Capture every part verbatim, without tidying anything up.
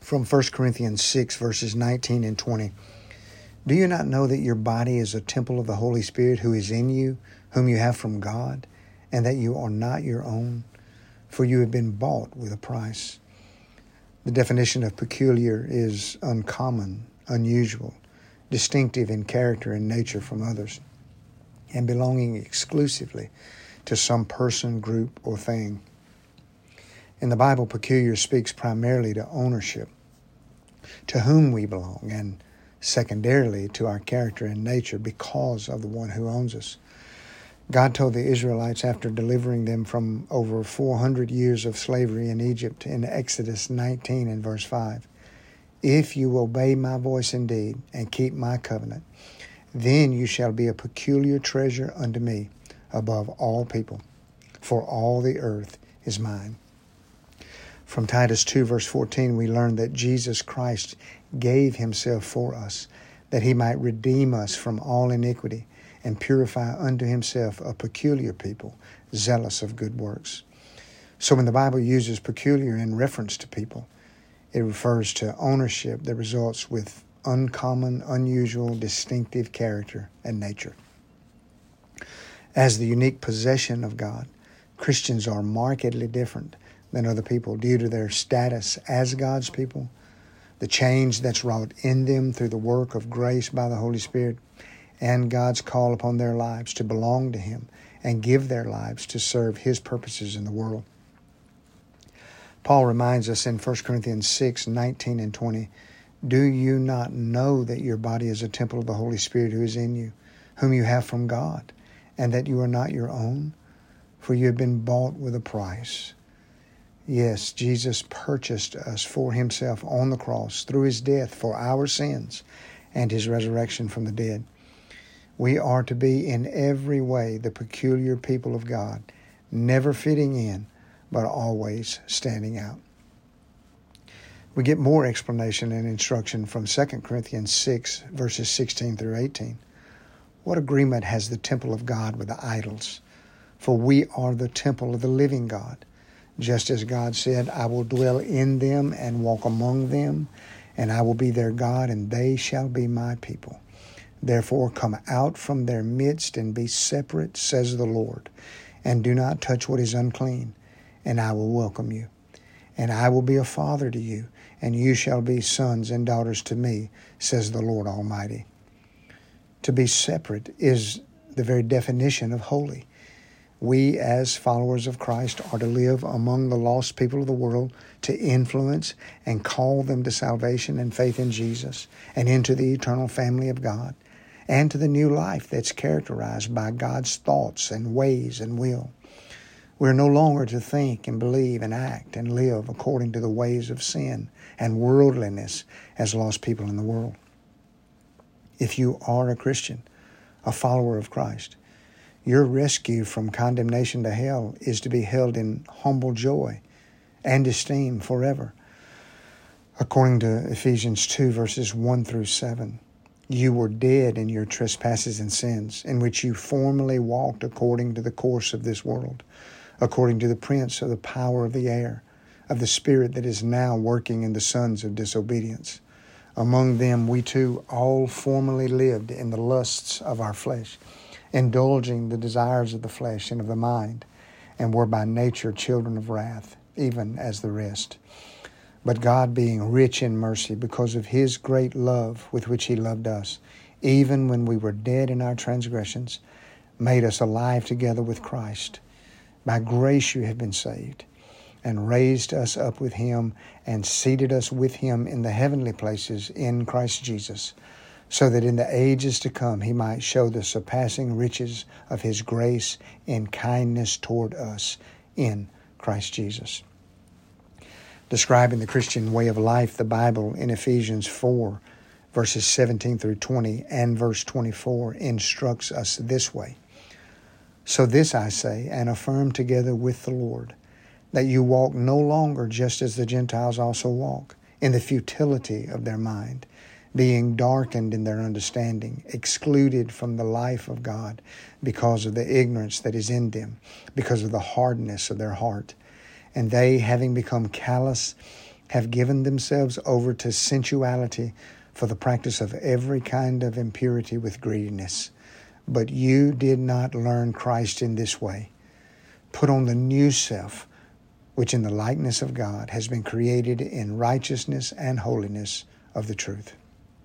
from First Corinthians six, verses nineteen and twenty. Do you not know that your body is a temple of the Holy Spirit who is in you, whom you have from God, and that you are not your own? For you have been bought with a price. The definition of peculiar is uncommon, unusual, distinctive in character and nature from others, and belonging exclusively to some person, group, or thing. In the Bible, peculiar speaks primarily to ownership, to whom we belong, and secondarily to our character and nature because of the one who owns us. God told the Israelites after delivering them from over four hundred years of slavery in Egypt in Exodus nineteen and verse five, "If you obey my voice indeed and keep my covenant, then you shall be a peculiar treasure unto me above all people, for all the earth is mine." From Titus two, verse fourteen, we learn that Jesus Christ gave himself for us, that he might redeem us from all iniquity and purify unto himself a peculiar people, zealous of good works. So when the Bible uses peculiar in reference to people, it refers to ownership that results with uncommon, unusual, distinctive character and nature. As the unique possession of God, Christians are markedly different than other people due to their status as God's people, the change that's wrought in them through the work of grace by the Holy Spirit, and God's call upon their lives to belong to him and give their lives to serve his purposes in the world. Paul reminds us in First Corinthians six, nineteen and twenty, "Do you not know that your body is a temple of the Holy Spirit who is in you, whom you have from God, and that you are not your own? For you have been bought with a price." Yes, Jesus purchased us for himself on the cross through his death for our sins and his resurrection from the dead. We are to be in every way the peculiar people of God, never fitting in, but always standing out. We get more explanation and instruction from Second Corinthians six, verses sixteen through eighteen. What agreement has the temple of God with the idols? For we are the temple of the living God. Just as God said, "I will dwell in them and walk among them, and I will be their God, and they shall be my people. Therefore come out from their midst and be separate, says the Lord, and do not touch what is unclean, and I will welcome you. And I will be a father to you, and you shall be sons and daughters to me, says the Lord Almighty." To be separate is the very definition of holy. We, as followers of Christ, are to live among the lost people of the world, to influence and call them to salvation and faith in Jesus and into the eternal family of God, and to the new life that's characterized by God's thoughts and ways and will. We're no longer to think and believe and act and live according to the ways of sin and worldliness as lost people in the world. If you are a Christian, a follower of Christ, your rescue from condemnation to hell is to be held in humble joy and esteem forever. According to Ephesians two, verses one through seven, "You were dead in your trespasses and sins, in which you formerly walked according to the course of this world, according to the prince of the power of the air, of the spirit that is now working in the sons of disobedience. Among them we too all formerly lived in the lusts of our flesh, indulging the desires of the flesh and of the mind, and were by nature children of wrath, even as the rest. But God, being rich in mercy, because of his great love with which he loved us, even when we were dead in our transgressions, made us alive together with Christ. By grace you have been saved, and raised us up with him, and seated us with him in the heavenly places in Christ Jesus, so that in the ages to come he might show the surpassing riches of his grace in kindness toward us in Christ Jesus." Describing the Christian way of life, the Bible in Ephesians four, verses seventeen through twenty and verse twenty-four instructs us this way. "So this I say, and affirm together with the Lord, that you walk no longer just as the Gentiles also walk, in the futility of their mind, being darkened in their understanding, excluded from the life of God because of the ignorance that is in them, because of the hardness of their heart. And they, having become callous, have given themselves over to sensuality for the practice of every kind of impurity with greediness. But you did not learn Christ in this way. Put on the new self, which in the likeness of God has been created in righteousness and holiness of the truth.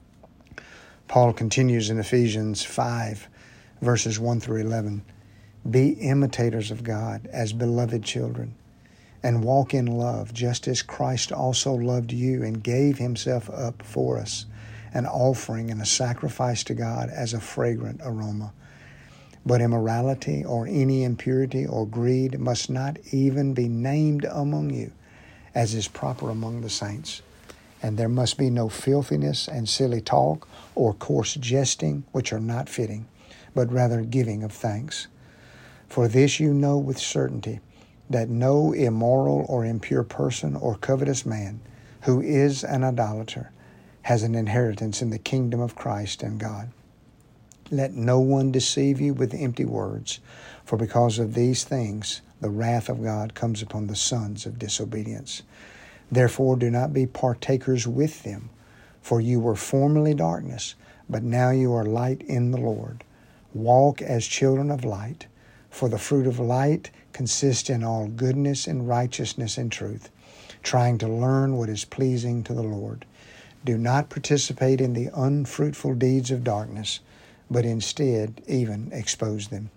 Paul continues in Ephesians five, verses one through eleven. Be imitators of God as beloved children, and walk in love, just as Christ also loved you and gave himself up for us, an offering and a sacrifice to God as a fragrant aroma. But immorality or any impurity or greed must not even be named among you, as is proper among the saints. And there must be no filthiness and silly talk or coarse jesting, which are not fitting, but rather giving of thanks. For this you know with certainty, that no immoral or impure person or covetous man who is an idolater has an inheritance in the kingdom of Christ and God. Let no one deceive you with empty words, for because of these things the wrath of God comes upon the sons of disobedience. Therefore do not be partakers with them, for you were formerly darkness, but now you are light in the Lord. Walk as children of light, for the fruit of light consists in all goodness and righteousness and truth, trying to learn what is pleasing to the Lord. Do not participate in the unfruitful deeds of darkness, but instead even expose them.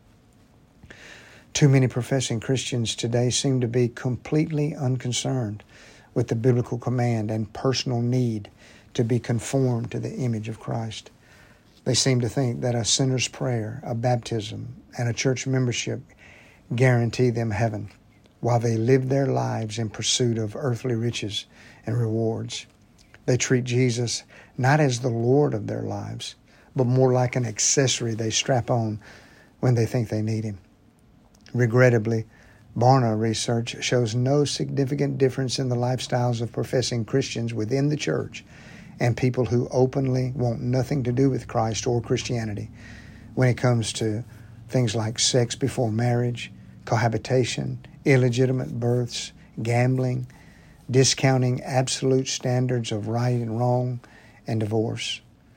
Too many professing Christians today seem to be completely unconcerned with the biblical command and personal need to be conformed to the image of Christ. They seem to think that a sinner's prayer, a baptism, and a church membership guarantee them heaven, while they live their lives in pursuit of earthly riches and rewards. They treat Jesus not as the Lord of their lives, but more like an accessory they strap on when they think they need him. Regrettably, Barna research shows no significant difference in the lifestyles of professing Christians within the church and people who openly want nothing to do with Christ or Christianity when it comes to things like sex before marriage, cohabitation, illegitimate births, gambling, discounting absolute standards of right and wrong, and divorce.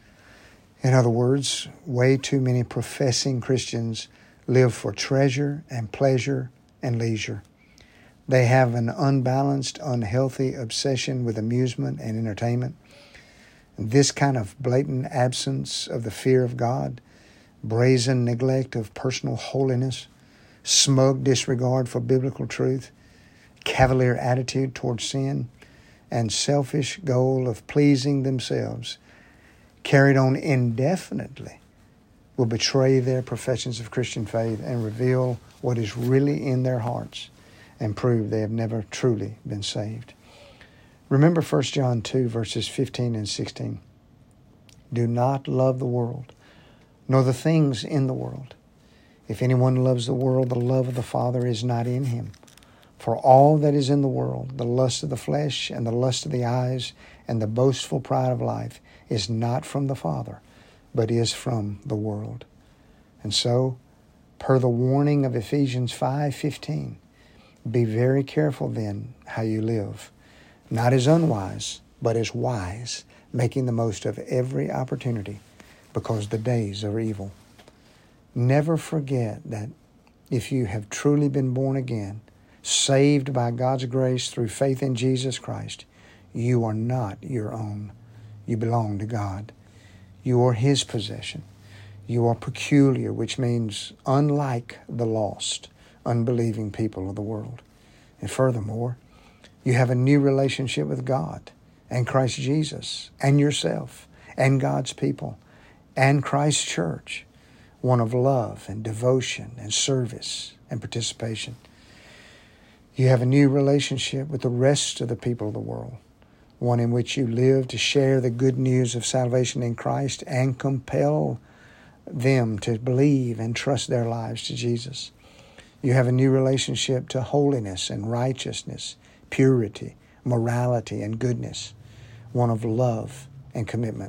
In other words, way too many professing Christians live for treasure and pleasure and leisure. They have an unbalanced, unhealthy obsession with amusement and entertainment. This kind of blatant absence of the fear of God, brazen neglect of personal holiness, smug disregard for biblical truth, cavalier attitude towards sin, and selfish goal of pleasing themselves, carried on indefinitely, will betray their professions of Christian faith and reveal what is really in their hearts and prove they have never truly been saved. Remember First John two, verses fifteen and sixteen. Do not love the world, nor the things in the world. If anyone loves the world, the love of the Father is not in him. For all that is in the world, the lust of the flesh and the lust of the eyes and the boastful pride of life, is not from the Father, but is from the world. And so, per the warning of Ephesians five fifteen, be very careful then how you live, not as unwise, but as wise, making the most of every opportunity, because the days are evil. Never forget that if you have truly been born again, saved by God's grace through faith in Jesus Christ, you are not your own. You belong to God. You are his possession. You are peculiar, which means unlike the lost, unbelieving people of the world. And furthermore, you have a new relationship with God and Christ Jesus and yourself and God's people and Christ's church, one of love and devotion and service and participation. You have a new relationship with the rest of the people of the world, one in which you live to share the good news of salvation in Christ and compel them to believe and trust their lives to Jesus. You have a new relationship to holiness and righteousness, purity, morality, and goodness, one of love and commitment.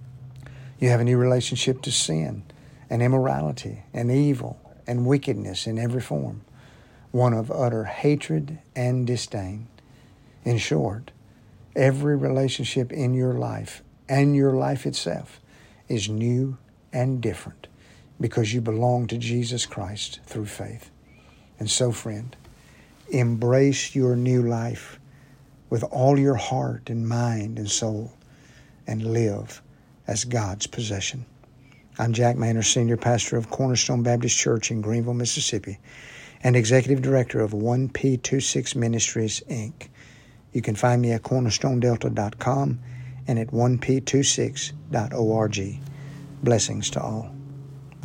You have a new relationship to sin and immorality and evil and wickedness in every form, one of utter hatred and disdain. In short, Every relationship in your life and your life itself is new and different because you belong to Jesus Christ through faith. And so, friend, embrace your new life with all your heart and mind and soul and live as God's possession. I'm Jack Manners, Senior Pastor of Cornerstone Baptist Church in Greenville, Mississippi, and Executive Director of one P twenty-six Ministries, Incorporated. You can find me at cornerstone delta dot com and at one p twenty-six dot org. Blessings to all.